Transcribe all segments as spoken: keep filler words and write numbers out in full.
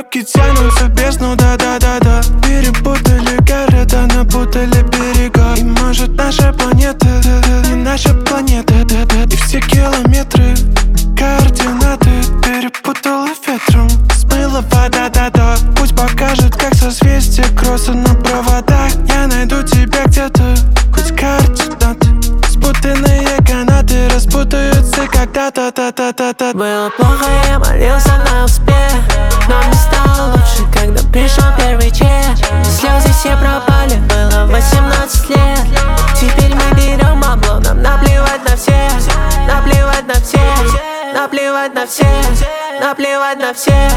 руки тянутся в бездну, да-да-да-да. Перепутали города, напутали берега. И может наша планета не наша планета, и все километры координаты перепутала ветром. Смыла вода, да-да. Путь покажет, как созвездие кросса на проводах. Я найду тебя где-то, хоть координаты. Спутанные канаты распутаются когда-то, та-та-та-та. Было плохо, я молился на успех, но мне стало лучше, когда пришел первый чек. Слезы все пропали, было восемнадцать лет. Теперь мы берем бабло, нам наплевать на всех. Наплевать на всех, наплевать на всех, наплевать на всех.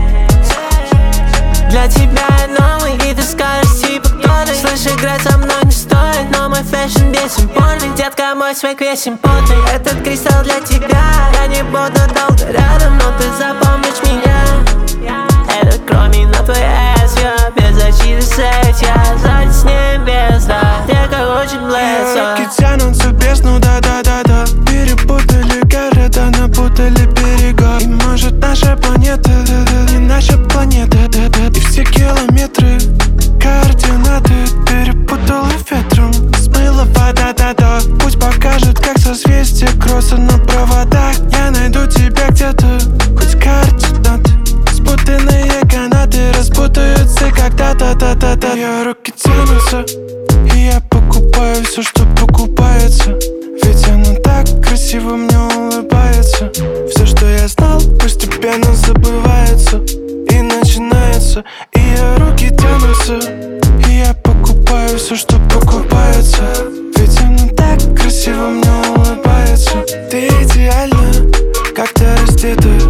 Для тебя я новый, и ты скажешь типа кто ты. Слышь, играть со мной не стоит, но мой фэшн бессимпортный. Детка, мой свек весь импортный. Этот кристалл для тебя. Я не буду долго рядом, но ты запомнишь меня. Это кроме на твой эс, я без защиты секс. Я сзади с небес, да. Детка очень близко. Руки тянутся в бездну, да-да-да-да. Перепутали города, напутали берега. И может наша планета не наша планета, и все километры координаты перепутала ветром. Смыла вода, да-да. Путь покажет, как созвездие кросса на проводах. Я найду тебя где-то, хоть координаты. Спутанные канаты распутаются когда-то, та-та-та. Ее руки тянутся, и я покупаю все, что покупается. Ведь она так красиво мне улыбается. Все, что я знал, постепенно забывается и начинается. Ее руки тянутся, и я покупаю все, что покупается. Ведь она так красиво мне улыбается. Ты идеальна, как-то раздетая.